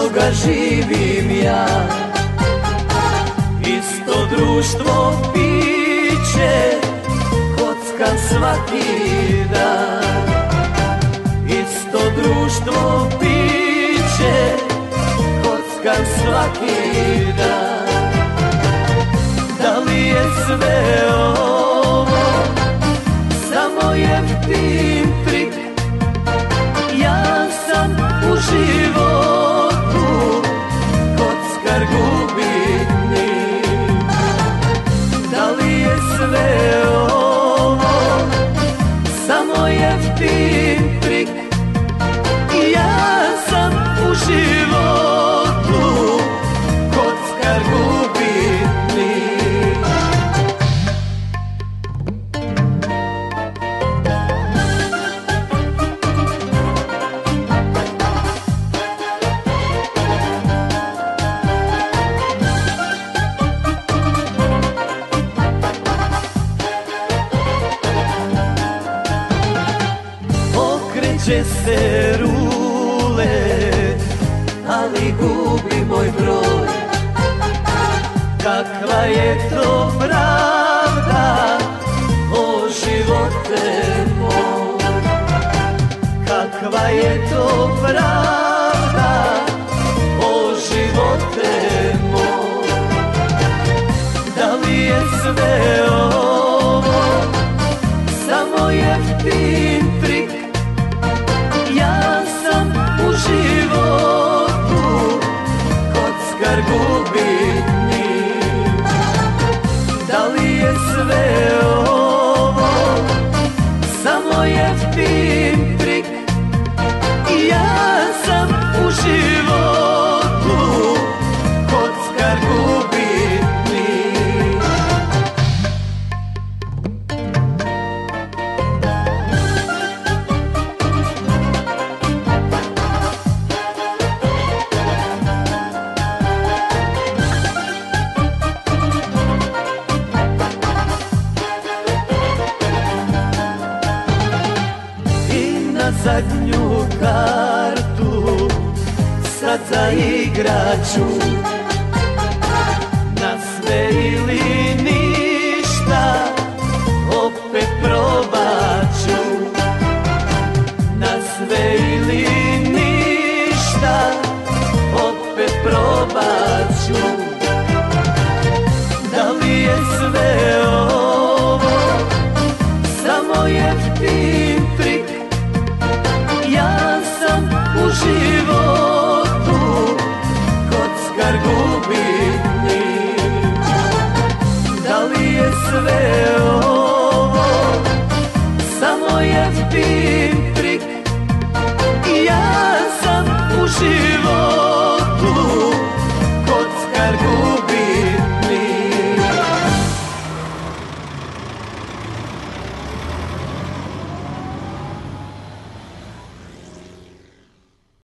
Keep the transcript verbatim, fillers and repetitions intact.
toga živim ja. Isto društvo, piće, kockam svaki dan. Isto društvo, piće, kockam svaki dan. Da li je sve ovo samo jeftin trik? Ja sam u životu kockar gubitnik. Da li je sve ovo samo jeftin trik? Ja sam u životu kockar gubitnik. Okreće se rulet, ali gubi moj broj. Kakva je to pravda, o živote moj? Kakva je to pravda, o živote moj? Da li je sve ovo samo jeftin trik? Ja sam u životu kockar gubitnik. Da li je sve ovo samo jeftin trik? Ja sam u životu kockar gubitnik. Zadnju kartu sad zaigraću, na sve ili ništa opet probaću. Na sve ili ništa opet probaću.